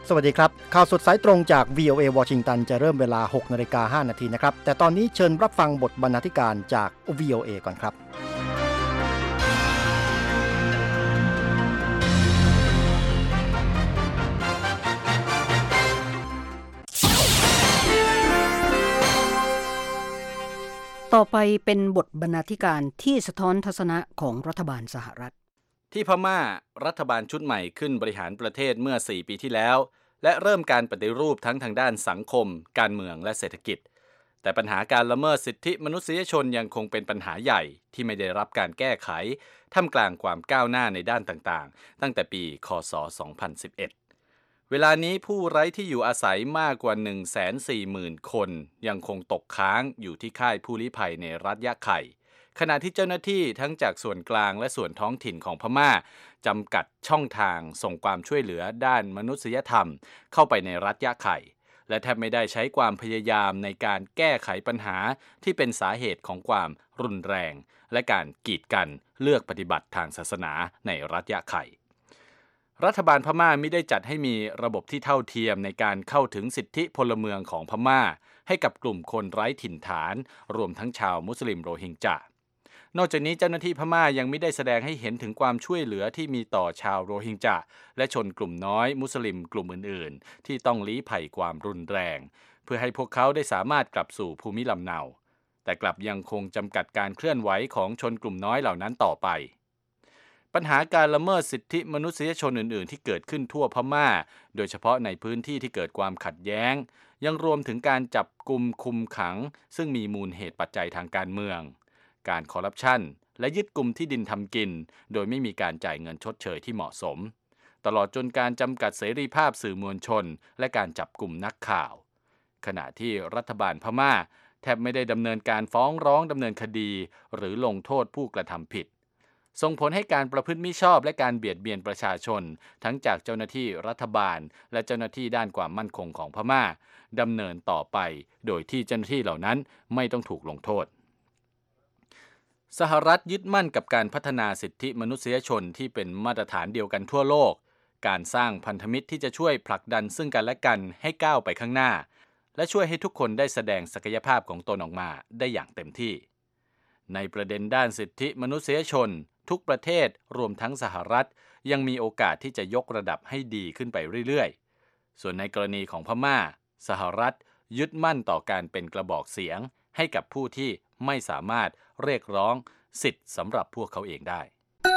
สวัสดีครับข่าวสดสายตรงจาก VOA วอชิงตันจะเริ่มเวลา 6:05 น.นะครับแต่ตอนนี้เชิญรับฟังบทบรรณาธิการจาก VOA ก่อนครับต่อไปเป็นบทบรรณาธิการที่สะท้อนทัศนะของรัฐบาลสหรัฐที่พม่ารัฐบาลชุดใหม่ขึ้นบริหารประเทศเมื่อ4 ปีที่แล้วและเริ่มการปฏิรูปทั้งทางด้านสังคมการเมืองและเศรษฐกิจแต่ปัญหาการละเมิดสิทธิมนุษยชนยังคงเป็นปัญหาใหญ่ที่ไม่ได้รับการแก้ไขท่ามกลางความก้าวหน้าในด้านต่างๆตั้งแต่ปีค.ศ. 2011เวลานี้ผู้ไร้ที่อยู่อาศัยมากกว่า 140,000 คนยังคงตกค้างอยู่ที่ค่ายผู้ลี้ภัยในรัฐยะไข่ขณะที่เจ้าหน้าที่ทั้งจากส่วนกลางและส่วนท้องถิ่นของพม่าจำกัดช่องทางส่งความช่วยเหลือด้านมนุษยธรรมเข้าไปในรัฐยะไข่และแทบไม่ได้ใช้ความพยายามในการแก้ไขปัญหาที่เป็นสาเหตุของความรุนแรงและการกีดกันเลือกปฏิบัติทางศาสนาในรัฐยะไข่รัฐบาลพม่ามิได้จัดให้มีระบบที่เท่าเทียมในการเข้าถึงสิทธิพลเมืองของพม่าให้กับกลุ่มคนไร้ถิ่นฐานรวมทั้งชาวมุสลิมโรฮิงญานอกจากนี้เจ้าหน้าที่พม่ายังไม่ได้แสดงให้เห็นถึงความช่วยเหลือที่มีต่อชาวโรฮิงญาและชนกลุ่มน้อยมุสลิมกลุ่มอื่นๆที่ต้องลี้ภัยความรุนแรงเพื่อให้พวกเขาได้สามารถกลับสู่ภูมิลำเนาแต่กลับยังคงจำกัดการเคลื่อนไหวของชนกลุ่มน้อยเหล่านั้นต่อไปปัญหาการละเมิดสิทธิมนุษยชนอื่นๆที่เกิดขึ้นทั่วพม่าโดยเฉพาะในพื้นที่ที่เกิดความขัดแย้งยังรวมถึงการจับกุมคุมขังซึ่งมีมูลเหตุปัจจัยทางการเมืองการคอร์รัปชันและยึดกุมที่ดินทำกินโดยไม่มีการจ่ายเงินชดเชยที่เหมาะสมตลอดจนการจำกัดเสรีภาพสื่อมวลชนและการจับกุมนักข่าวขณะที่รัฐบาลพม่าแทบไม่ได้ดำเนินการฟ้องร้องดำเนินคดีหรือลงโทษผู้กระทำผิดส่งผลให้การประพฤติมิชอบและการเบียดเบียนประชาชนทั้งจากเจ้าหน้าที่รัฐบาลและเจ้าหน้าที่ด้านความมั่นคงของพม่าดำเนินต่อไปโดยที่เจ้าหน้าที่เหล่านั้นไม่ต้องถูกลงโทษสหรัฐยึดมั่นกับการพัฒนาสิทธิมนุษยชนที่เป็นมาตรฐานเดียวกันทั่วโลกการสร้างพันธมิตรที่จะช่วยผลักดันซึ่งกันและกันให้ก้าวไปข้างหน้าและช่วยให้ทุกคนได้แสดงศักยภาพของตนออกมาได้อย่างเต็มที่ในประเด็นด้านสิทธิมนุษยชนทุกประเทศรวมทั้งสหรัฐยังมีโอกาสที่จะยกระดับให้ดีขึ้นไปเรื่อยๆส่วนในกรณีของพม่าสหรัฐยึดมั่นต่อการเป็นกระบอกเสียงให้กับผู้ที่ไม่สามารถเรียกร้องสิทธิ์สำหรับพวกเขาเองได้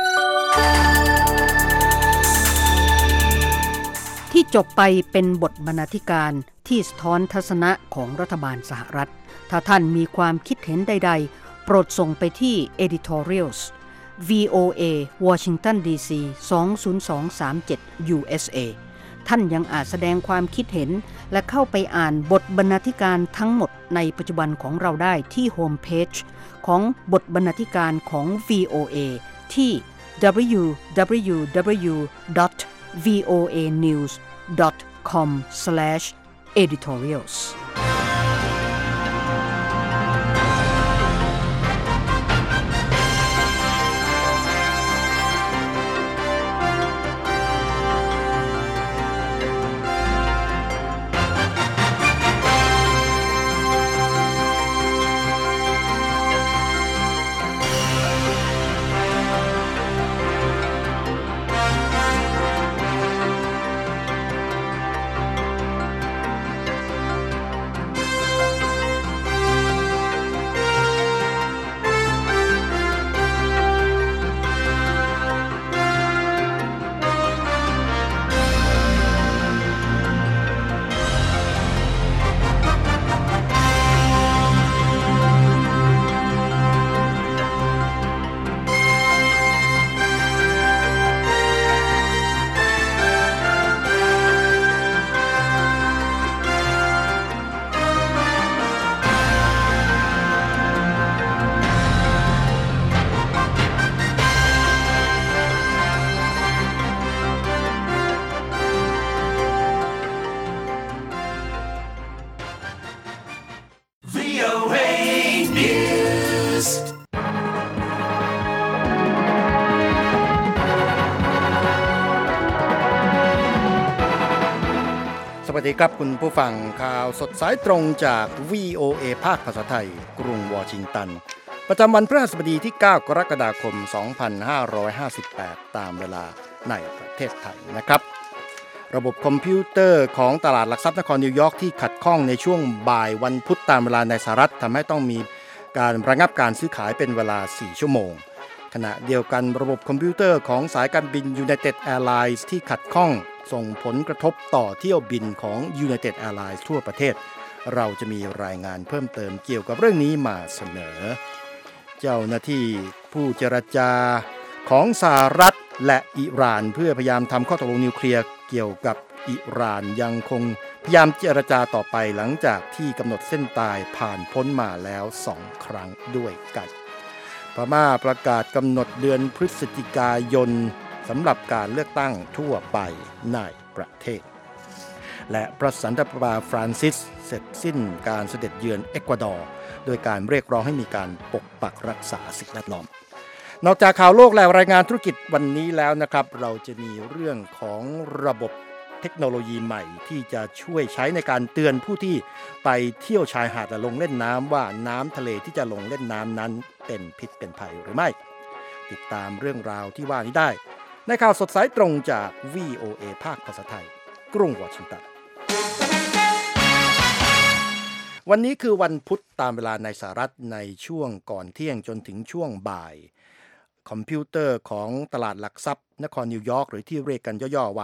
ที่จบไปเป็นบทบรรณาธิการที่สะท้อนทัศนะของรัฐบาลสหรัฐถ้าท่านมีความคิดเห็นใดๆโปรดส่งไปที่ editorials VOA Washington DC 20237 USA ท่านยังอาจแสดงความคิดเห็นและเข้าไปอ่านบทบรรณาธิการทั้งหมดในปัจจุบันของเราได้ที่โฮมเพจของบทบรรณาธิการของ VOA ที่ www.voanews.com/editorials ดีครับคุณผู้ฟังข่าวสดสายตรงจาก VOA ภาคภาษาไทยกรุงวอชิงตันประจำวันพฤหัสบดีที่ 9 กรกฎาคม 2558 ตามเวลาในประเทศไทยนะครับระบบคอมพิวเตอร์ของตลาดหลักทรัพย์นครนิวยอร์กที่ขัดข้องในช่วงบ่ายวันพุธตามเวลาในสหรัฐทำให้ต้องมีการระงับการซื้อขายเป็นเวลา 4 ชั่วโมงขณะเดียวกันระบบคอมพิวเตอร์ของสายการบิน United Airlines ที่ขัดข้องส่งผลกระทบต่อเที่ยวบินของ United Airlines ทั่วประเทศเราจะมีรายงานเพิ่มเติมเกี่ยวกับเรื่องนี้มาเสนอเจ้าหน้าที่ผู้เจรจาของสหรัฐและอิหร่านเพื่อพยายามทำข้อตกลงนิวเคลียร์เกี่ยวกับอิหร่านยังคงพยายามเจรจาต่อไปหลังจากที่กำหนดเส้นตายผ่านพ้นมาแล้ว2 ครั้งด้วยกันพม่าประกาศกำหนดเดือนพฤศจิกายนสำหรับการเลือกตั้งทั่วไปในประเทศและพระสันตะปาปาฟรานซิสเสร็จสิ้นการเสด็จเยือนเอกวาดอร์โดยการเรียกร้องให้มีการปกปักรักษาสิ่งแวดล้อมนอกจากข่าวโลกและรายงานธุรกิจวันนี้แล้วนะครับเราจะมีเรื่องของระบบเทคโนโลยีใหม่ที่จะช่วยใช้ในการเตือนผู้ที่ไปเที่ยวชายหาดและลงเล่นน้ำว่าน้ำทะเลที่จะลงเล่นน้ำนั้นเป็นพิษเป็นภัยหรือไม่ติดตามเรื่องราวที่ว่านี้ได้ในข่าวสดสายตรงจาก VOA ภาคภาษาไทยกรุงวอชิงตันวันนี้คือวันพุธตามเวลาในสหรัฐในช่วงก่อนเที่ยงจนถึงช่วงบ่ายคอมพิวเตอร์ของตลาดหลักทรัพย์นครนิวยอร์กหรือที่เรียกกันย่อๆว่า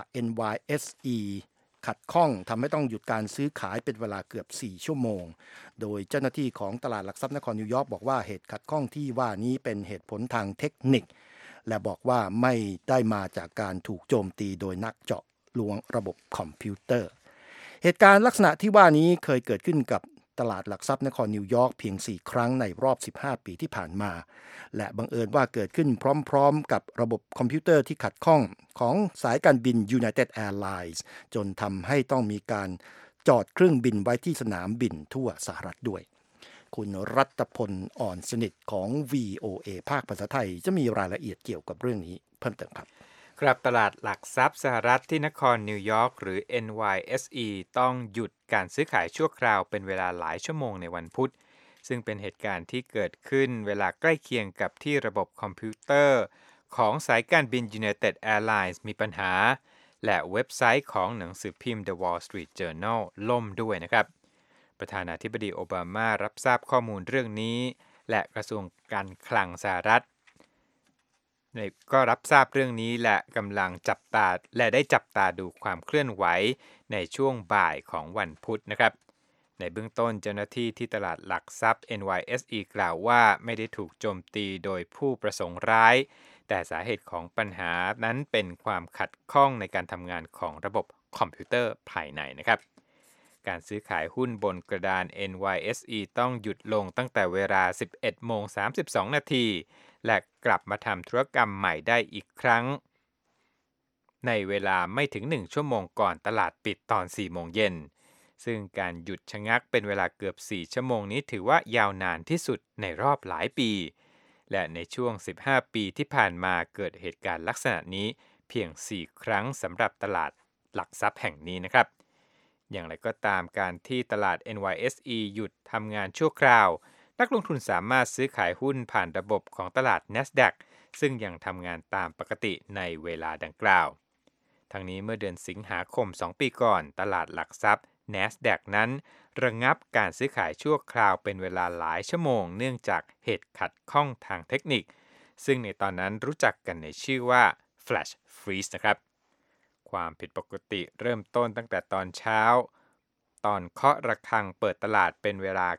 NYSE ขัดข้องทำให้ต้องหยุดการซื้อขายเป็นเวลาเกือบ4 ชั่วโมงโดยเจ้าหน้าที่ของตลาดหลักทรัพย์นครนิวยอร์กบอกว่าเหตุขัดข้องที่ว่านี้เป็นเหตุผลทางเทคนิคและบอกว่าไม่ได้มาจากการถูกโจมตีโดยนักเจาะลวงระบบคอมพิวเตอร์เหตุการณ์ลักษณะที่ว่านี้เคยเกิดขึ้นกับตลาดหลักทรัพย์นครนิวยอร์กเพียง4 ครั้งในรอบ15 ปีที่ผ่านมาและบังเอิญว่าเกิดขึ้นพร้อมๆกับระบบคอมพิวเตอร์ที่ขัดข้องของสายการบิน United Airlines จนทำให้ต้องมีการจอดเครื่องบินไว้ที่สนามบินทั่วสหรัฐด้วยคุณรัตพลอ่อนสนิทของ VOA ภาคภาษาไทยจะมีรายละเอียดเกี่ยวกับเรื่องนี้เพิ่มเติมครับครับตลาดหลักทรัพย์สหรัฐที่นครนิวยอร์กหรือ NYSE ต้องหยุดการซื้อขายชั่วคราวเป็นเวลาหลายชั่วโมงในวันพุธซึ่งเป็นเหตุการณ์ที่เกิดขึ้นเวลาใกล้เคียงกับที่ระบบคอมพิวเตอร์ของสายการบิน United Airlines มีปัญหาและเว็บไซต์ของหนังสือพิมพ์ The Wall Street Journal ล่มด้วยนะครับประธานาธิบดีโอบามารับทราบข้อมูลเรื่องนี้และกระทรวงการคลังสหรัฐก็รับทราบเรื่องนี้และกำลังได้จับตาดูความเคลื่อนไหวในช่วงบ่ายของวันพุธนะครับในเบื้องต้นเจ้าหน้าที่ที่ตลาดหลักทรัพย์ NYSE กล่าวว่าไม่ได้ถูกโจมตีโดยผู้ประสงค์ร้ายแต่สาเหตุของปัญหานั้นเป็นความขัดข้องในการทำงานของระบบคอมพิวเตอร์ภายในนะครับการซื้อขายหุ้นบนกระดาน NYSE ต้องหยุดลงตั้งแต่เวลา 11:32 นาทีและกลับมาทำธุรกรรมใหม่ได้อีกครั้งในเวลาไม่ถึง1 ชั่วโมงก่อนตลาดปิดตอน 4 โมงเย็นซึ่งการหยุดชะงักเป็นเวลาเกือบ4 ชั่วโมงนี้ถือว่ายาวนานที่สุดในรอบหลายปีและในช่วง15 ปีที่ผ่านมาเกิดเหตุการณ์ลักษณะนี้เพียง4 ครั้งสำหรับตลาดหลักทรัพย์แห่งนี้นะครับอย่างไรก็ตามการที่ตลาด NYSE หยุดทำงานชั่วคราวนักลงทุนสามารถซื้อขายหุ้นผ่านระบบของตลาด NASDAQ ซึ่งยังทำงานตามปกติในเวลาดังกล่าวทั้งนี้เมื่อเดือนสิงหาคม2 ปีก่อนตลาดหลักทรัพย์ NASDAQ นั้นระงับการซื้อขายชั่วคราวเป็นเวลาหลายชั่วโมงเนื่องจากเหตุขัดข้องทางเทคนิคซึ่งในตอนนั้นรู้จักกันในชื่อว่า Flash Freeze นะครับความผิดปกติเริ่มต้นตั้งแต่ตอนเช้าตอนเคาะระฆังเปิดตลาดเป็นเวลา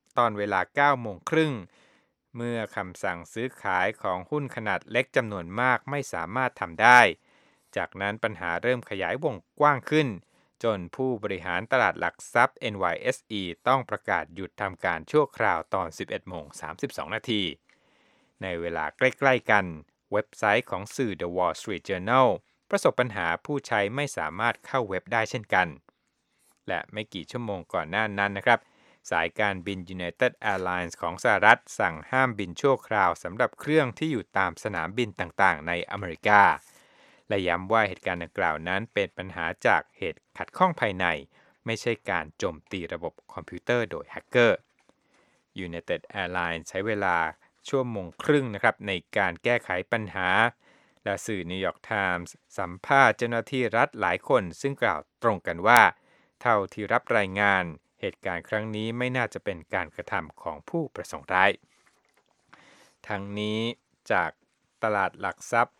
9 โมงครึ่งเมื่อคำสั่งซื้อขายของหุ้นขนาดเล็กจำนวนมากไม่สามารถทำได้จากนั้นปัญหาเริ่มขยายวงกว้างขึ้นจนผู้บริหารตลาดหลักทรัพย์ NYSE ต้องประกาศหยุดทำการชั่วคราวตอน 11:32 นาทีในเวลาใกล้ๆกันเว็บไซต์ของสื่อ The Wall Street Journal ประสบปัญหาผู้ใช้ไม่สามารถเข้าเว็บได้เช่นกันและไม่กี่ชั่วโมงก่อนหน้านั้นนะครับสายการบิน United Airlines ของสหรัฐสั่งห้ามบินชั่วคราวสำหรับเครื่องที่อยู่ตามสนามบินต่างๆในอเมริกาและย้ำว่าเหตุการณ์ดังกล่าวนั้นเป็นปัญหาจากเหตุขัดข้องภายในไม่ใช่การโจมตีระบบคอมพิวเตอร์โดยแฮกเกอร์ United Airlines ใช้เวลาชั่วโมงครึ่งนะครับในการแก้ไขปัญหาและสื่อ New York Times สัมภาษณ์เจ้าหน้าที่รัฐหลายคนซึ่งกล่าวตรงกันว่าเท่าที่รับรายงานเหตุการณ์ครั้งนี้ไม่น่าจะเป็นการกระทำของผู้ประสงค์ร้ายทั้งนี้จากตลาดหลักทรัพย์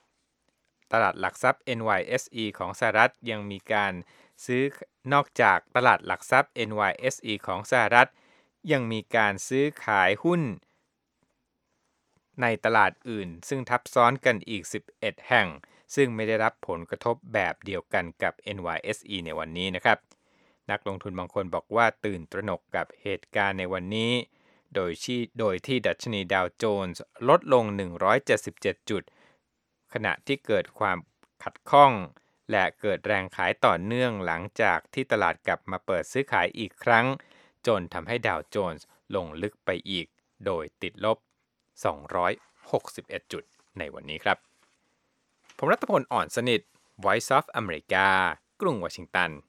NYSE ของสหรัฐยังมีการซื้อนอกจากตลาดหลักทรัพย์ NYSE ของสหรัฐยังมีการซื้อขายหุ้นในตลาดอื่นซึ่งทับซ้อนกันอีก11แห่งซึ่งไม่ได้รับผลกระทบแบบเดียวกันกับ NYSE ในวันนี้นะครับนักลงทุนบางคนบอกว่าตื่นตระหนกกับเหตุการณ์ในวันนี้โดยที่ดัชนีดาวโจนส์ลดลง177จุดขณะที่เกิดความขัดข้องและเกิดแรงขายต่อเนื่องหลังจากที่ตลาดกลับมาเปิดซื้อขายอีกครั้งจนทำให้ดาวโจนส์ลงลึกไปอีกโดยติดลบ261จุดในวันนี้ครับผมรัตพล อ่อนสนิท Voice of America กรุงวอชิงตัน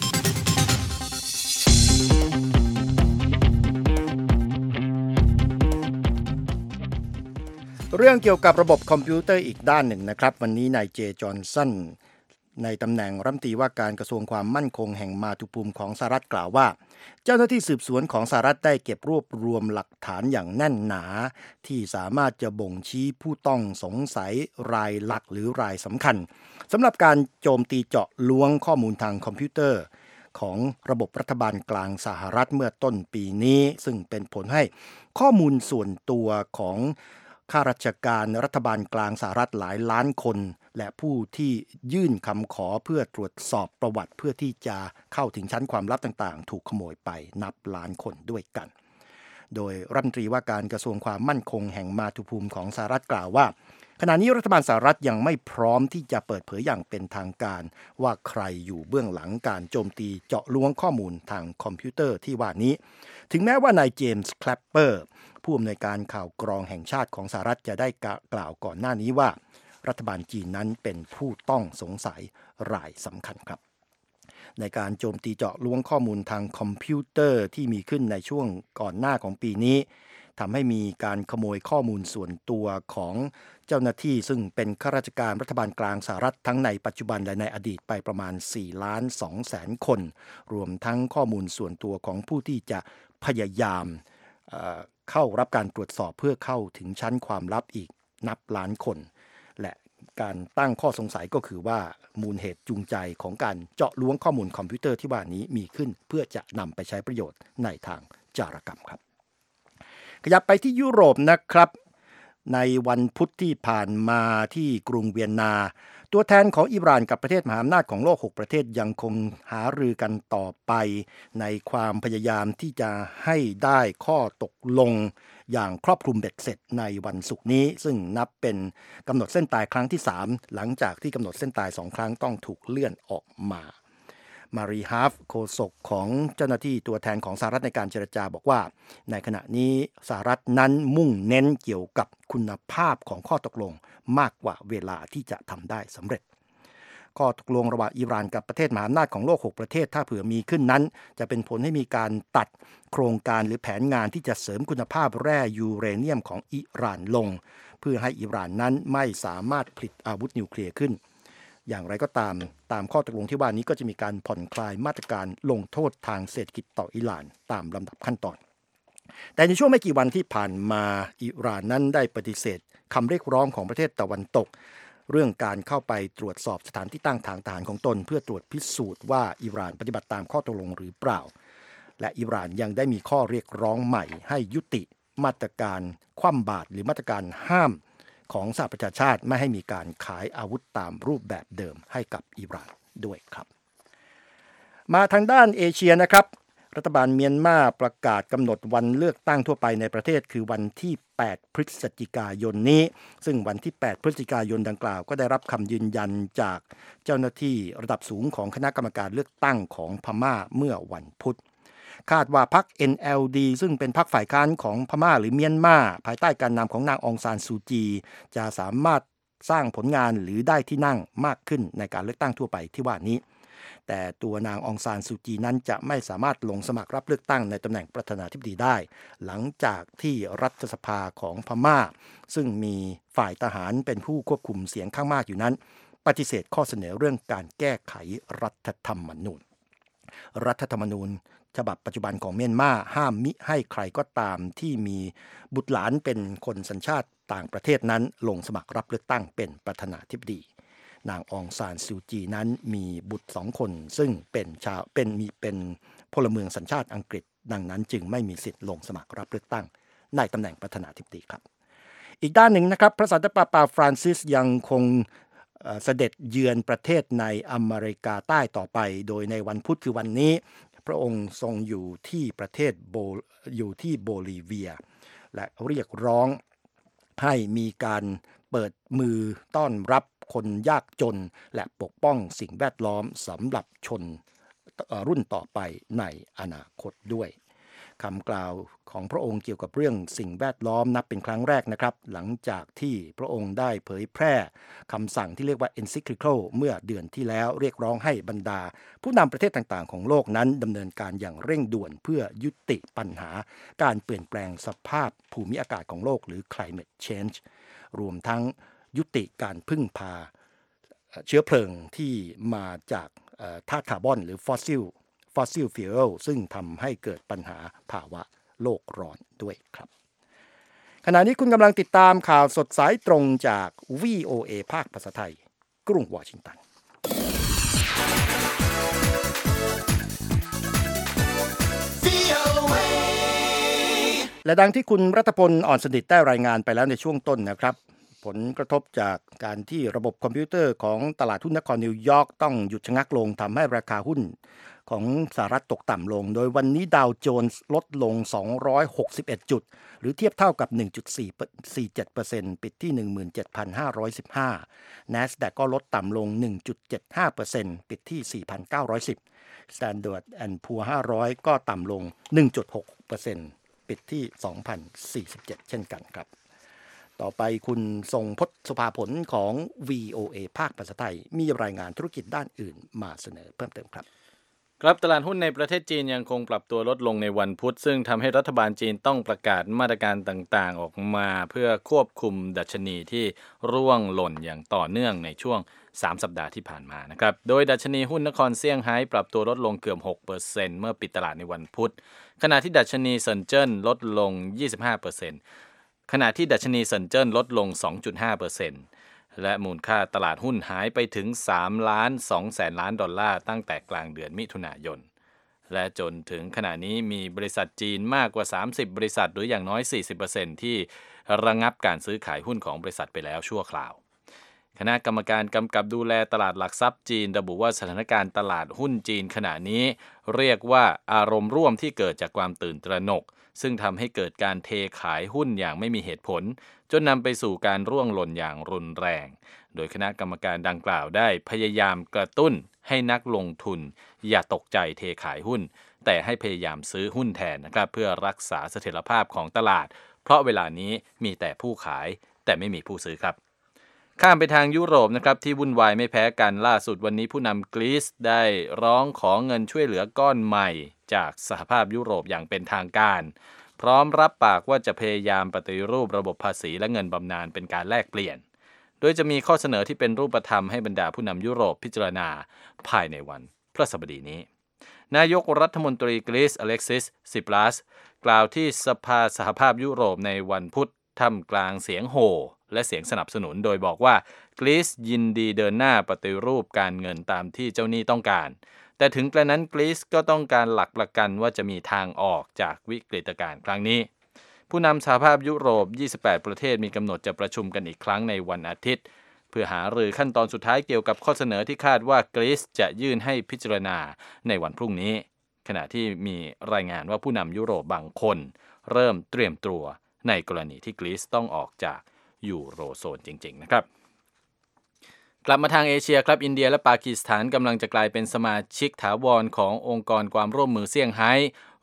เรื่องเกี่ยวกับระบบคอมพิวเตอร์อีกด้านหนึ่งนะครับวันนี้นายเจจอห์นสันในตำแหน่งรัฐมนตรีว่าการกระทรวงความมั่นคงแห่งมาตุภูมิของสหรัฐกล่าวว่าเจ้าหน้าที่สืบสวนของสหรัฐได้เก็บรวบรวมหลักฐานอย่างแน่นหนาที่สามารถจะบ่งชี้ผู้ต้องสงสัยรายหลักหรือรายสำคัญสำหรับการโจมตีเจาะล้วงข้อมูลทางคอมพิวเตอร์ของระบบรัฐบาลกลางสหรัฐเมื่อต้นปีนี้ซึ่งเป็นผลให้ข้อมูลส่วนตัวของข้าราชการรัฐบาลกลางสหรัฐหลายล้านคนและผู้ที่ยื่นคำขอเพื่อตรวจสอบประวัติเพื่อที่จะเข้าถึงชั้นความลับต่างๆถูกขโมยไปนับล้านคนด้วยกันโดยรัฐมนตรีว่าการกระทรวงความมั่นคงแห่งมาตุภูมิของสหรัฐกล่าวว่าขณะนี้รัฐบาลสหรัฐยังไม่พร้อมที่จะเปิดเผยอย่างเป็นทางการว่าใครอยู่เบื้องหลังการโจมตีเจาะล้วงข้อมูลทางคอมพิวเตอร์ที่ว่านี้ถึงแม้ว่านายเจมส์ แคลปเปอร์ผู้อำนวยการข่าวกรองแห่งชาติของสหรัฐจะได้กล่าวก่อนหน้านี้ว่ารัฐบาลจีนนั้นเป็นผู้ต้องสงสัยรายสำคัญครับในการโจมตีเจาะล้วงข้อมูลทางคอมพิวเตอร์ที่มีขึ้นในช่วงก่อนหน้าของปีนี้ทำให้มีการขโมยข้อมูลส่วนตัวของเจ้าหน้าที่ซึ่งเป็นข้าราชการรัฐบาลกลางสหรัฐทั้งในปัจจุบันและในอดีตไปประมาณ 4,200,000 คนรวมทั้งข้อมูลส่วนตัวของผู้ที่จะพยายามเข้ารับการตรวจสอบเพื่อเข้าถึงชั้นความลับอีกนับล้านคนและการตั้งข้อสงสัยก็คือว่ามูลเหตุจูงใจของการเจาะล้วงข้อมูลคอมพิวเตอร์ที่ว่านี้มีขึ้นเพื่อจะนำไปใช้ประโยชน์ในทางจารกรรมครับขยับไปที่ยุโรปนะครับในวันพุธที่ผ่านมาที่กรุงเวียนนาตัวแทนของอิหร่านกับประเทศมหาอำนาจของโลก6ประเทศยังคงหารือกันต่อไปในความพยายามที่จะให้ได้ข้อตกลงอย่างครอบคลุมเบ็ดเสร็จในวันศุกร์นี้ซึ่งนับเป็นกำหนดเส้นตายครั้งที่3หลังจากที่กำหนดเส้นตาย2ครั้งต้องถูกเลื่อนออกมามารีฮาฟโฆษกของเจ้าหน้าที่ตัวแทนของสหรัฐในการเจรจาบอกว่าในขณะนี้สหรัฐนั้นมุ่งเน้นเกี่ยวกับคุณภาพของข้อตกลงมากกว่าเวลาที่จะทำได้สำเร็จข้อตกลงระหว่างอิหร่านกับประเทศมหาอำนาจของโลก6ประเทศถ้าเผื่อมีขึ้นนั้นจะเป็นผลให้มีการตัดโครงการหรือแผนงานที่จะเสริมคุณภาพแร่ยูเรเนียมของอิหร่านลงเพื่อให้อิหร่านนั้นไม่สามารถผลิตอาวุธนิวเคลียร์ขึ้นอย่างไรก็ตามข้อตกลงที่ว่านี้ก็จะมีการผ่อนคลายมาตรการลงโทษทางเศรษฐกิจต่ออิหร่านตามลำดับขั้นตอนแต่ในช่วงไม่กี่วันที่ผ่านมาอิหร่านนั้นได้ปฏิเสธคำเรียกร้องของประเทศตะวันตกเรื่องการเข้าไปตรวจสอบสถานที่ตั้งทางทหารของตนเพื่อตรวจพิสูจน์ว่าอิหร่านปฏิบัติตามข้อตกลงหรือเปล่าและอิหร่านยังได้มีข้อเรียกร้องใหม่ให้ยุติมาตรการคว่ำบาตรหรือมาตรการห้ามของสหประชาชาติไม่ให้มีการขายอาวุธตามรูปแบบเดิมให้กับอิหร่านด้วยครับมาทางด้านเอเชียนะครับรัฐบาลเมียนมาประกาศกำหนดวันเลือกตั้งทั่วไปในประเทศคือวันที่8พฤศจิกายนนี้ซึ่งวันที่8พฤศจิกายนดังกล่าวก็ได้รับคำยืนยันจากเจ้าหน้าที่ระดับสูงของคณะกรรมการเลือกตั้งของพม่าเมื่อวันพุธคาดว่าพรรค NLD ซึ่งเป็นพรรคฝ่ายค้านของพม่าหรือเมียนมาภายใต้การนำของนางองซานซูจีจะสามารถสร้างผลงานหรือได้ที่นั่งมากขึ้นในการเลือกตั้งทั่วไปที่ว่านี้แต่ตัวนางองซานซูจีนั้นจะไม่สามารถลงสมัครรับเลือกตั้งในตำแหน่งประธานาธิบดีได้หลังจากที่รัฐสภาของพม่าซึ่งมีฝ่ายทหารเป็นผู้ควบคุมเสียงข้างมากอยู่นั้นปฏิเสธข้อเสนอเรื่องการแก้ไขรัฐธรรมนูญฉบับปัจจุบันของเมียนมาห้ามมิให้ใครก็ตามที่มีบุตรหลานเป็นคนสัญชาติต่างประเทศนั้นลงสมัครรับเลือกตั้งเป็นประธานาธิบดีนางองซานซูจีนั้นมีบุตร2 คนซึ่งเป็นพลเมืองสัญชาติอังกฤษดังนั้นจึงไม่มีสิทธิ์ลงสมัครรับเลือกตั้งในตำแหน่งประธานาธิบดีครับอีกด้านหนึ่งนะครับพระสันตะปาปาฟรานซิสยังคงเสด็จเยือนประเทศในอเมริกาใต้ต่อไปโดยในวันพุธคือวันนี้พระองค์ทรงอยู่ที่ประเทศโบลิเวียและเรียกร้องให้มีการเปิดมือต้อนรับคนยากจนและปกป้องสิ่งแวดล้อมสำหรับชนรุ่นต่อไปในอนาคตด้วยคำกล่าวของพระองค์เกี่ยวกับเรื่องสิ่งแวดล้อมนับเป็นครั้งแรกนะครับหลังจากที่พระองค์ได้เผยแพร่คำสั่งที่เรียกว่า Encyclical เมื่อเดือนที่แล้วเรียกร้องให้บรรดาผู้นำประเทศต่างๆของโลกนั้นดำเนินการอย่างเร่งด่วนเพื่อยุติปัญหาการเปลี่ยนแปลงสภาพภูมิอากาศของโลกหรือ climate change รวมทั้งยุติการพึ่งพาเชื้อเพลิงที่มาจากธาตุคาร์บอนหรือฟอสซิลฟิวซึ่งทำให้เกิดปัญหาภาวะโลกร้อนด้วยครับขณะนี้คุณกำลังติดตามข่าวสดสายตรงจาก VOA ภาคภาษาไทยกรุงวอชิงตันและดังที่คุณรัตพลอ่อนสนิทได้รายงานไปแล้วในช่วงต้นนะครับผลกระทบจากการที่ระบบคอมพิวเตอร์ของตลาดหุ้นนครนิวยอร์กต้องหยุดชะงักลงทำให้ราคาหุ้นของสหรัฐตกต่ำลงโดยวันนี้ดาวโจนส์ลดลง261จุดหรือเทียบเท่ากับ 1.47% ปิดที่ 17,515 NASDAQ ก็ลดต่ำลง 1.75% ปิดที่ 4,910 Standard & Poor 500 ก็ต่ำลง 1.6% ปิดที่ 2,047 เช่นกันครับต่อไปคุณทรงพจน์สุภาผลของ VOA ภาคภาษาไทยมีรายงานธุรกิจด้านอื่นมาเสนอเพิ่มเติมครับครับตลาดหุ้นในประเทศจีนยังคงปรับตัวลดลงในวันพุธซึ่งทำให้รัฐบาลจีนต้องประกาศมาตรการต่างๆออกมาเพื่อควบคุมดัชนีที่ร่วงหล่นอย่างต่อเนื่องในช่วง3สัปดาห์ที่ผ่านมานะครับโดยดัชนีหุ้นนครเซี่ยงไฮ้ปรับตัวลดลงเกือบ 6% เมื่อปิดตลาดในวันพุธขณะที่ดัชนีเซินเจิ้นลดลง 25%ขณะที่ดัชนีเซินเจิ้นลดลง 2.5%และมูลค่าตลาดหุ้นหายไปถึง$3.2 ล้านตั้งแต่กลางเดือนมิถุนายนและจนถึงขณะนี้มีบริษัทจีนมากกว่า30บริษัทหรืออย่างน้อย 40% ที่ระงับการซื้อขายหุ้นของบริษัทไปแล้วชั่วคราวคณะกรรมการกำกับดูแลตลาดหลักทรัพย์จีนระบุว่าสถานการณ์ตลาดหุ้นจีนขณะนี้เรียกว่าอารมณ์ร่วมที่เกิดจากความตื่นตระหนกซึ่งทำให้เกิดการเทขายหุ้นอย่างไม่มีเหตุผลจนนำไปสู่การร่วงหล่นอย่างรุนแรงโดยคณะกรรมการดังกล่าวได้พยายามกระตุ้นให้นักลงทุนอย่าตกใจเทขายหุ้นแต่ให้พยายามซื้อหุ้นแทนนะครับเพื่อรักษาเสถียรภาพของตลาดเพราะเวลานี้มีแต่ผู้ขายแต่ไม่มีผู้ซื้อครับข้ามไปทางยุโรปนะครับที่วุ่นวายไม่แพ้กันล่าสุดวันนี้ผู้นำกรีซได้ร้องขอเงินช่วยเหลือก้อนใหม่จากสหภาพยุโรปอย่างเป็นทางการพร้อมรับปากว่าจะพยายามปฏิรูประบบภาษีและเงินบำนาญเป็นการแลกเปลี่ยนโดยจะมีข้อเสนอที่เป็นรูปธรรมให้บรรดาผู้นำยุโรปพิจารณาภายในวันพฤหัสบดีนี้นายกรัฐมนตรีกรีซอเล็กซิส ซิปรัสกล่าวที่สภาสหภาพยุโรปในวันพุธท่ามกลางเสียงโห่และเสียงสนับสนุนโดยบอกว่ากรีซยินดีเดินหน้าปฏิรูปการเงินตามที่เจ้าหนี้ต้องการแต่ถึงกระนั้นกรีซก็ต้องการหลักประกันว่าจะมีทางออกจากวิกฤตการณ์ครั้งนี้ผู้นำสหภาพยุโรป28ประเทศมีกำหนดจะประชุมกันอีกครั้งในวันอาทิตย์เพื่อหารือขั้นตอนสุดท้ายเกี่ยวกับข้อเสนอที่คาดว่ากรีซจะยื่นให้พิจารณาในวันพรุ่งนี้ขณะที่มีรายงานว่าผู้นำยุโรปบางคนเริ่มเตรียมตัวในกรณีที่กรีซต้องออกจากยูโรโซนจริงๆนะครับกลับมาทางเอเชียครับอินเดียและปากีสถานกำลังจะกลายเป็นสมาชิกถาวรขององค์กรความร่วมมือเซี่ยงไฮ้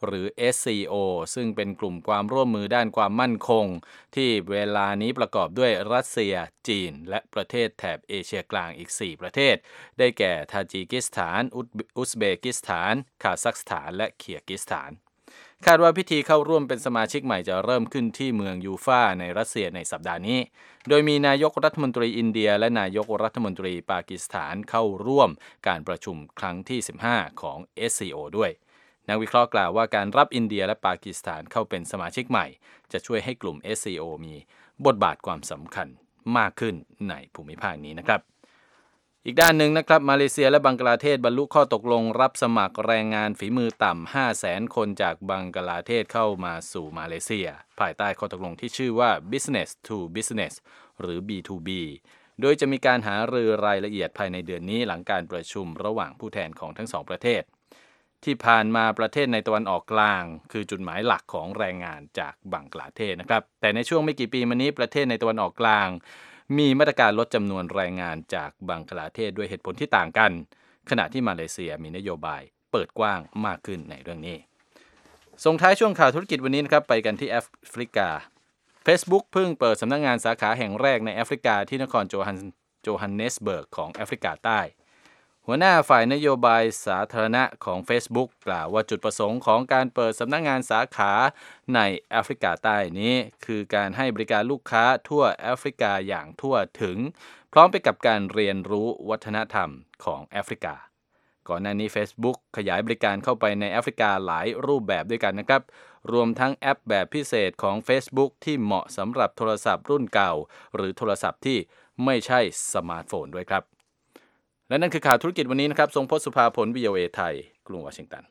หรือ SCO ซึ่งเป็นกลุ่มความร่วมมือด้านความมั่นคงที่เวลานี้ประกอบด้วยรัสเซียจีนและประเทศแถบเอเชียกลางอีก4ประเทศได้แก่ทาจิกิสถานอุซเบกิสถานคาซัคสถานและเคีร์กิสถานคาดว่าพิธีเข้าร่วมเป็นสมาชิกใหม่จะเริ่มขึ้นที่เมืองยูฟาในรัสเซียในสัปดาห์นี้โดยมีนายกรัฐมนตรีอินเดียและนายกรัฐมนตรีปากีสถานเข้าร่วมการประชุมครั้งที่15ของ SCO ด้วยนักวิเคราะห์กล่าวว่าการรับอินเดียและปากีสถานเข้าเป็นสมาชิกใหม่จะช่วยให้กลุ่ม SCO มีบทบาทความสำคัญมากขึ้นในภูมิภาคนี้นะครับอีกด้านหนึ่งนะครับมาเลเซียและบังกลาเทศบรรลุข้อตกลงรับสมัครแรงงานฝีมือต่ำ 500,000 คนจากบังกลาเทศเข้ามาสู่มาเลเซียภายใต้ข้อตกลงที่ชื่อว่า Business to Business หรือ B2B โดยจะมีการหารือรายละเอียดภายในเดือนนี้หลังการประชุมระหว่างผู้แทนของทั้งสองประเทศที่ผ่านมาประเทศในตะวันออกกลางคือจุดหมายหลักของแรงงานจากบังกลาเทศนะครับแต่ในช่วงไม่กี่ปีมานี้ประเทศในตะวันออกกลางมีมาตรการลดจำนวนแรงงานจากบังกลาเทศด้วยเหตุผลที่ต่างกันขณะที่มาเลเซียมีนโยบายเปิดกว้างมากขึ้นในเรื่องนี้ส่งท้ายช่วงข่าวธุรกิจวันนี้นะครับไปกันที่แอฟริกา Facebook เพิ่งเปิดสำนักงานสาขาแห่งแรกในแอฟริกาที่นครโจฮันเนสเบิร์กของแอฟริกาใต้หัวหน้าฝ่ายนโยบายสาธารณะของ Facebook กล่าวว่าจุดประสงค์ของการเปิดสำนักงานสาขาในแอฟริกาใต้นี้คือการให้บริการลูกค้าทั่วแอฟริกาอย่างทั่วถึงพร้อมไปกับการเรียนรู้วัฒนธรรมของแอฟริกาก่อนหน้านี้ Facebook ขยายบริการเข้าไปในแอฟริกาหลายรูปแบบด้วยกันนะครับรวมทั้งแอปแบบพิเศษของ Facebook ที่เหมาะสำหรับโทรศัพท์รุ่นเก่าหรือโทรศัพท์ที่ไม่ใช่สมาร์ทโฟนด้วยครับและนั่นคือข่าวธุรกิจวันนี้นะครับทรงพจน์สุภาผล VOA ไทยกรุงวอชิงตัน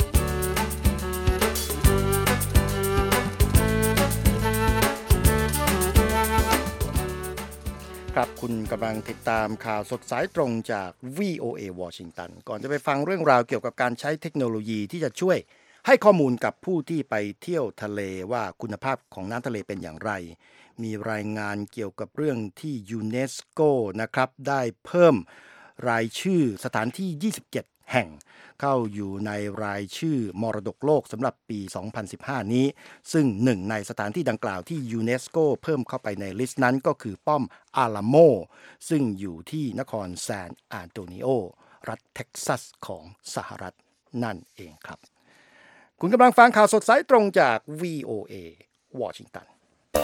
ครับคุณกำลังติดตามข่าวสดสายตรงจาก VOA วอชิงตันก่อนจะไปฟังเรื่องราวเกี่ยวกับการใช้เทคโนโลยีที่จะช่วยให้ข้อมูลกับผู้ที่ไปเที่ยวทะเลว่าคุณภาพของน้ำทะเลเป็นอย่างไรมีรายงานเกี่ยวกับเรื่องที่ยูเนสโกนะครับได้เพิ่มรายชื่อสถานที่27แห่งเข้าอยู่ในรายชื่อมรดกโลกสำหรับปี 2015 นี้ซึ่งหนึ่งในสถานที่ดังกล่าวที่ยูเนสโกเพิ่มเข้าไปในลิสต์นั้นก็คือป้อมอาลาโมซึ่งอยู่ที่นครซานอันโตนิโอรัฐเท็กซัสของสหรัฐนั่นเองครับคุณกำลังฟังข่าวสดสายตรงจาก VOA วอชิงตัน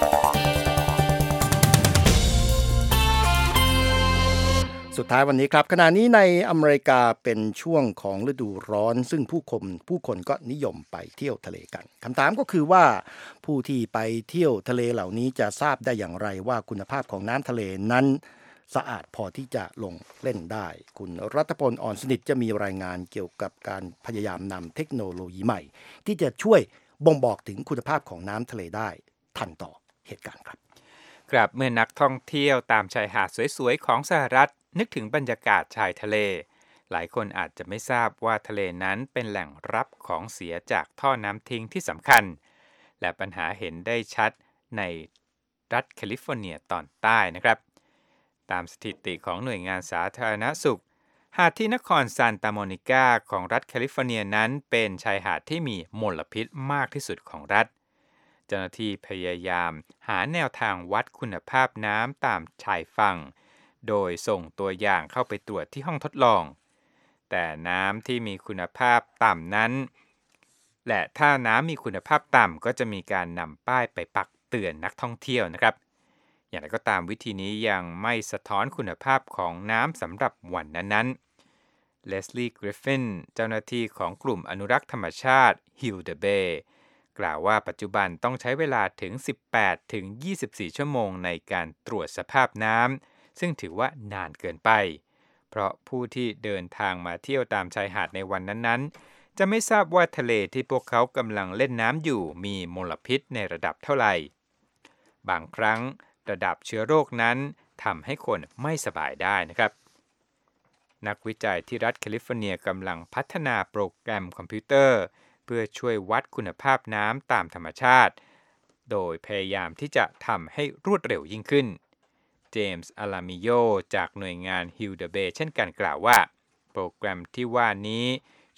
สุดท้ายวันนี้ครับขณะนี้ในอเมริกาเป็นช่วงของฤดูร้อนซึ่งผู้คนก็นิยมไปเที่ยวทะเลกันคำถามก็คือว่าผู้ที่ไปเที่ยวทะเลเหล่านี้จะทราบได้อย่างไรว่าคุณภาพของน้ำทะเลนั้นสะอาดพอที่จะลงเล่นได้คุณรัตพล อ่อนสนิทจะมีรายงานเกี่ยวกับการพยายามนำเทคโนโลยีใหม่ที่จะช่วยบ่งบอกถึงคุณภาพของน้ำทะเลได้ทันต่อเหตุการณ์ครับครับเมื่อนักท่องเที่ยวตามชายหาดสวยๆของสหรัฐนึกถึงบรรยากาศชายทะเลหลายคนอาจจะไม่ทราบว่าทะเลนั้นเป็นแหล่งรับของเสียจากท่อน้ำทิ้งที่สำคัญและปัญหาเห็นได้ชัดในรัฐแคลิฟอร์เนียตอนใต้นะครับตามสถิติของหน่วยงานสาธารณสุขหาดที่นครซานตาโมนิกาของรัฐแคลิฟอร์เนียนั้นเป็นชายหาดที่มีมลพิษมากที่สุดของรัฐเจ้าหน้าที่พยายามหาแนวทางวัดคุณภาพน้ำตามชายฝั่งโดยส่งตัวอย่างเข้าไปตรวจที่ห้องทดลองแต่น้ำที่มีคุณภาพต่ำนั้นและถ้าน้ำมีคุณภาพต่ำก็จะมีการนำป้ายไปปักเตือนนักท่องเที่ยวนะครับอย่างไรก็ตามวิธีนี้ยังไม่สะท้อนคุณภาพของน้ำสำหรับวันนั้นๆเลสลีย์กริฟฟินเจ้าหน้าที่ของกลุ่มอนุรักษ์ธรรมชาติฮิลเดเบย์กล่าวว่าปัจจุบันต้องใช้เวลาถึง 18-24 ชั่วโมงในการตรวจสภาพน้ำซึ่งถือว่านานเกินไปเพราะผู้ที่เดินทางมาเที่ยวตามชายหาดในวันนั้นๆจะไม่ทราบว่าทะเลที่พวกเขากำลังเล่นน้ำอยู่มีมลพิษในระดับเท่าไหร่บางครั้งระดับเชื้อโรคนั้นทำให้คนไม่สบายได้นะครับนักวิจัยที่รัฐแคลิฟอร์เนียกำลังพัฒนาโปรแกรมคอมพิวเตอร์เพื่อช่วยวัดคุณภาพน้ำตามธรรมชาติโดยพยายามที่จะทำให้รวดเร็วยิ่งขึ้นเจมส์อาลามิโยจากหน่วยงานฮิลเดเบย์เช่นกันกล่าวว่าโปรแกรมที่ว่านี้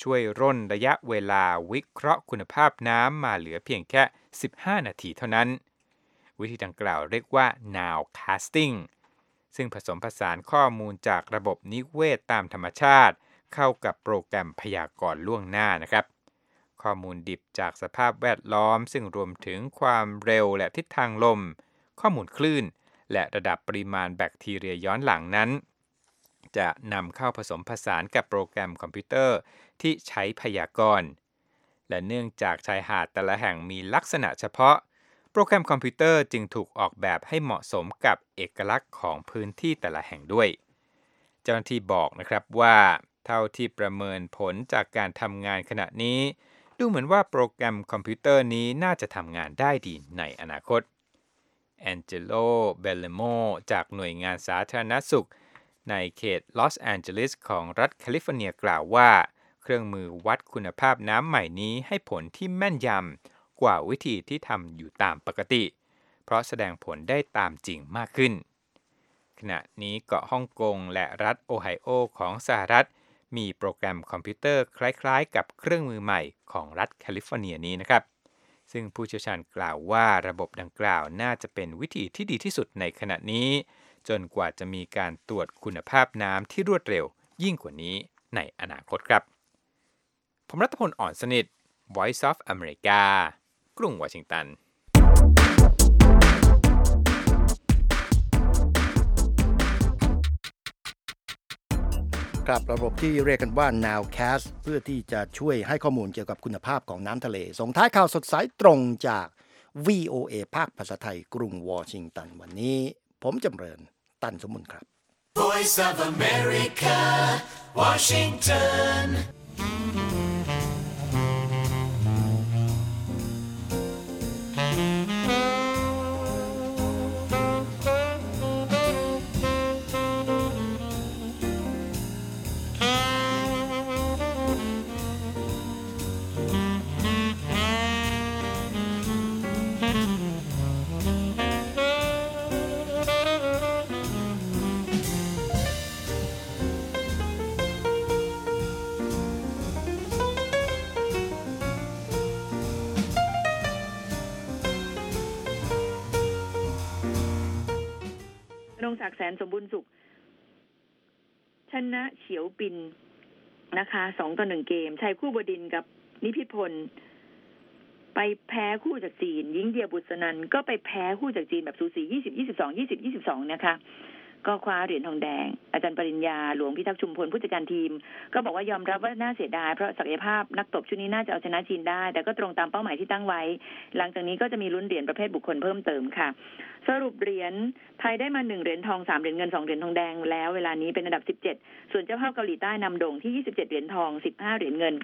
ช่วยร่นระยะเวลาวิเคราะห์คุณภาพน้ำมาเหลือเพียงแค่15นาทีเท่านั้นวิธีดังกล่าวเรียกว่า nowcasting ซึ่งผสมผสานข้อมูลจากระบบนิเวศตามธรรมชาติเข้ากับโปรแกรมพยากรณ์ล่วงหน้านะครับข้อมูลดิบจากสภาพแวดล้อมซึ่งรวมถึงความเร็วและทิศทางลมข้อมูลคลื่นและระดับปริมาณแบคทีเรียย้อนหลังนั้นจะนำเข้าผสมผสานกับโปรแกรมคอมพิวเตอร์ที่ใช้พยากรณ์และเนื่องจากชายหาดแต่ละแห่งมีลักษณะเฉพาะโปรแกรมคอมพิวเตอร์จึงถูกออกแบบให้เหมาะสมกับเอกลักษณ์ของพื้นที่แต่ละแห่งด้วยเจ้าหน้าที่บอกนะครับว่าเท่าที่ประเมินผลจากการทำงานขณะนี้ดูเหมือนว่าโปรแกรมคอมพิวเตอร์นี้น่าจะทำงานได้ดีในอนาคตแองเจโล เบลเลโมจากหน่วยงานสาธารณสุขในเขตลอสแอนเจลิสของรัฐแคลิฟอร์เนียกล่าวว่าเครื่องมือวัดคุณภาพน้ำใหม่นี้ให้ผลที่แม่นยำกว่าวิธีที่ทำอยู่ตามปกติเพราะแสดงผลได้ตามจริงมากขึ้นขณะนี้เกาะฮ่องกงและรัฐโอไฮโอของสหรัฐมีโปรแกรมคอมพิวเตอร์คล้ายๆกับเครื่องมือใหม่ของรัฐแคลิฟอร์เนียนี้นะครับซึ่งผู้เชี่ยวชาญกล่าวว่าระบบดังกล่าวน่าจะเป็นวิธีที่ดีที่สุดในขณะนี้จนกว่าจะมีการตรวจคุณภาพน้ำที่รวดเร็วยิ่งกว่านี้ในอนาคตครับผมรัตพล อ่อนสนิท Voice of America กรุงวอชิงตันครับระบบที่เรียกกันว่า Nowcast เพื่อที่จะช่วยให้ข้อมูลเกี่ยวกับคุณภาพของน้ำทะเลส่งท้ายข่าวสดสายตรงจาก VOA ภาคภาษาไทยกรุงวอชิงตันวันนี้ผมจำเริญตันสมมุนครับ Voice of America Washington นงศักดิ์แสนสมบูรณ์สุขชนะเฉียวปินนะคะ2-1เกมชัยคู่บดินทร์กับนิพิพลไปแพ้คู่จากจีนหญิงเดียบุษนันท์ก็ไปแพ้คู่จากจีนแบบสูสี20-22 20-22นะคะก็คว้าเหรียญทองแดงอาจารย์ปริญญาหลวงพิทักษ์ชุมพลผู้จัดการทีมก็บอกว่ายอมรับว่าน่าเสียดายเพราะศักยภาพนักตบชุดนี้น่าจะเอาชนะจีนได้แต่ก็ตรงตามเป้าหมายที่ตั้งไว้หลังจากนี้ก็จะมีลุ้นเหรียญประเภทบุคคลเพิ่มเติมค่ะสรุปเหรียญไทยได้มา1เหรียญทอง3เหรียญเงิน2เหรียญทองแดงแล้วเวลานี้เป็นอันดับ17ส่วนเจ้าภาพเกาหลีใต้นำโด่งที่27เหรียญทอง15เหรียญเงิน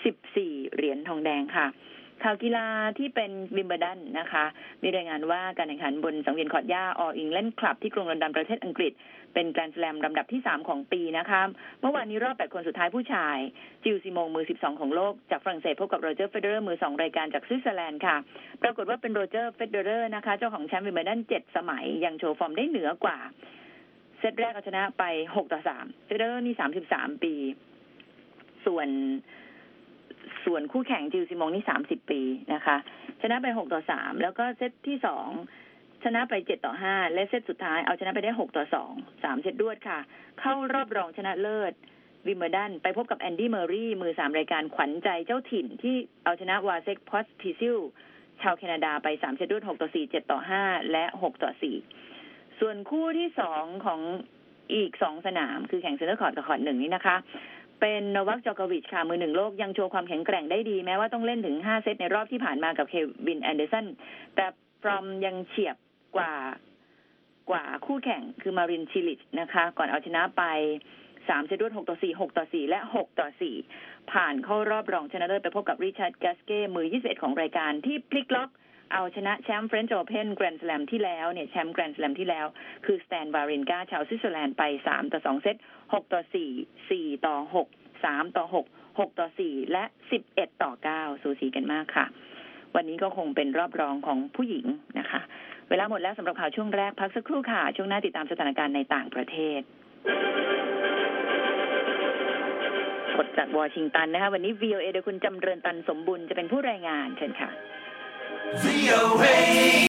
14เหรียญทองแดงค่ะข่าวกีฬาที่เป็นวิมเบิลดันนะคะมีรายงานว่าการแข่งขันบนสังเวียนคอร์ตหญ้าออลอิงแลนด์คลับที่กรุงลอนดอนประเทศอังกฤษเป็นแกรนด์สแลมลำดับที่3ของปีนะคะเมื่อวานนี้รอบ8คนสุดท้ายผู้ชายจิลซิมงมือ12ของโลกจากฝรั่งเศสพบกับโรเจอร์เฟเดอเรอร์มือ2รายการจากสวิตเซอร์แลนด์ค่ะปรากฏว่าเป็นโรเจอร์เฟเดอเรอร์นะคะเจ้าของแชมป์วิมเบิลดัน7สมัยยังโชว์ฟอร์มได้เหนือกว่าเซตแรกเอาชนะไป6-3เฟเดอเรอร์นี่33ปีส่วนคู่แข่งจิลซิมงนี่30ปีนะคะชนะไป6-3แล้วก็เซตที่2ชนะไป7-5และเซตสุดท้ายเอาชนะไปได้6-2 3เซตรวดค่ะเข้ารอบรองชนะเลิศวิมเบิลดันไปพบกับแอนดี้เมอร์รี่มือ3รายการขวัญใจเจ้าถิ่นที่เอาชนะวาเซ็กพอสทิซิลชาวแคนาดาไป3เซตรวด6-4 7-5และ6-4ส่วนคู่ที่2ของอีก2สนามคือแข่งเซ็นเตอร์คอร์ตกับคอร์ต1นี่นะคะเป็นโนวัค จอโควิชค่ะมือ1โลกยังโชว์ความแข็งแกร่งได้ดีแม้ว่าต้องเล่นถึง5เซตในรอบที่ผ่านมากับเควินแอนเดอร์สันแต่ฟรอมยังเฉียบกว่าคู่แข่งคือมารินชิลิชนะคะก่อนเอาชนะไป3เซตรวด6-4 6-4และ6-4ผ่านเข้ารอบรองชนะเลิศไปพบกับริชาร์ดแกสเก้มือ21ของรายการที่พลิกล็อกเอาชนะแชมป์เฟรนช์โอเพ่นแกรนด์สแลมที่แล้วเนี่ยแชมป์แกรนด์สแลมที่แล้วคือสแตนวารินกาชาวสวิตเซอร์แลนด์ไป3-2เซต6-4 4-6 3-6 6-4และ11-9สูสีกันมากค่ะวันนี้ก็คงเป็นรอบรองของผู้หญิงนะคะเวลาหมดแล้วสำหรับข่าวช่วงแรกพักสักครู่ค่ะช่วงหน้าติดตามสถานการณ์ในต่างประเทศสดจากวอชิงตันนะคะวันนี้ VOA โดยคุณจำเริญตันสมบุญจะเป็นผู้รายงานเชิญค่ะ VOA